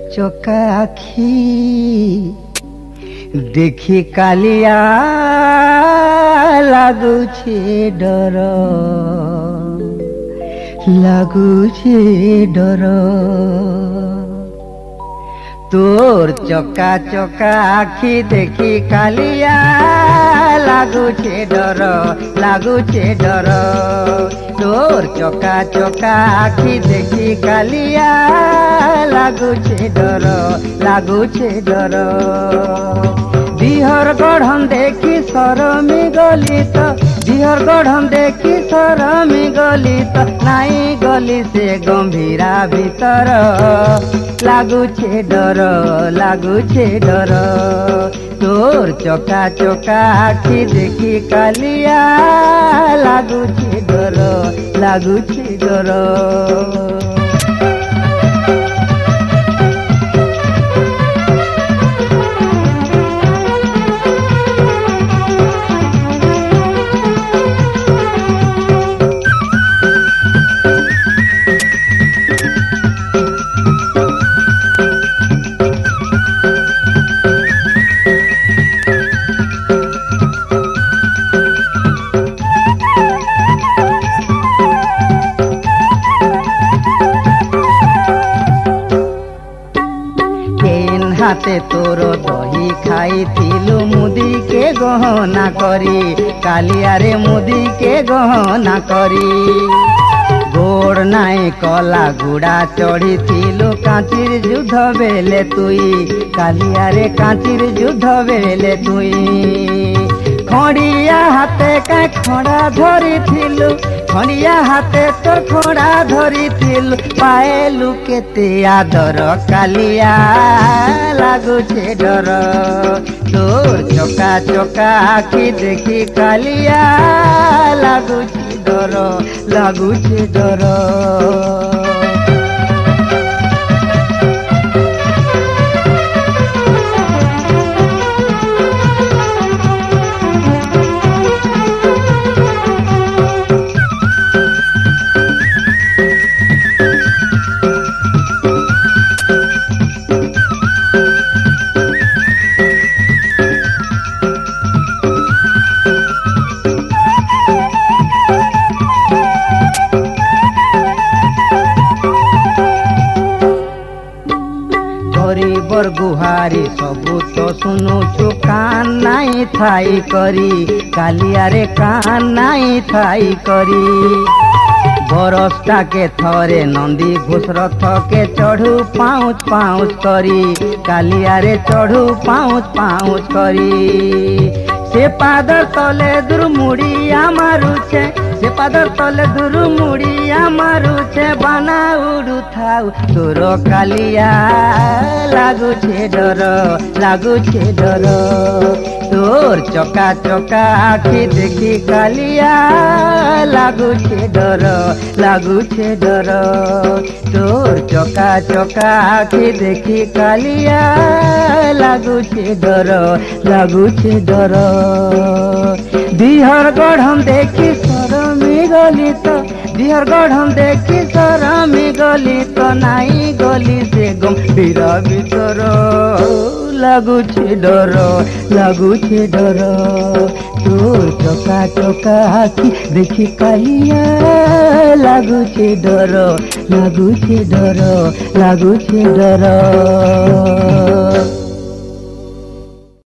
चका आखी देखी कालिया लागुछे डर डर तोर चका चका आखी देखी कालिया लागुछे डर तोर चका चका आखी देखी कालिया लागुछे डर दिहर गढ़न देखी सरमी गली तो दिहर गढ़न देखी सरमी गली तो नाई गली से गंभीरा भीतर लागुछे डर तोर चका चका आखी देखी कालिया लागुछे डर हाथे तोर दही खाई थिलु मुदी के गहना करी कालिया रे मुदी के गहना करी गोड़ नाई कला गुड़ा चढ़ी थिलु कांचिर युद्ध बेले तुई कालिया रे कांचिर युद्ध बेले तुई खड़िया हाथे का खड़ा धरी थिलु खड़िया हाथे तो खड़ा धरी थिलु पाएलु केते आदर कालिया लागुछे डर तोर चका चका आखी देखी कालिया लागुछे डर गरीबर गुहारी सबू तो सुनुछु कान नाई थाई करी कालिया रे कान नाई थाई करी बरसटा के थरे नंदी घोष रथ के चढ़ू पाउच पाउच करी कालिया रे चढ़ू पाउच करी से पादर तले दूर मुड़िया मारुछे से पादर तले दूर मुड़िया मारुछे बाना उड़ू थाउ तोर कालिया लागुछे डर तोर चका चका आखी देखी कालिया लागुछे डर तोर चका चका आखी देखी कालिया लागुछे डर दिहर गढ़म देखी सरमी गली तो दिहर गढ़म देखी सरमी गली तो नाई गली से गंभीर भीतर लागुछे डर तोर चका चका आखी देखी कालिया लागुछे डर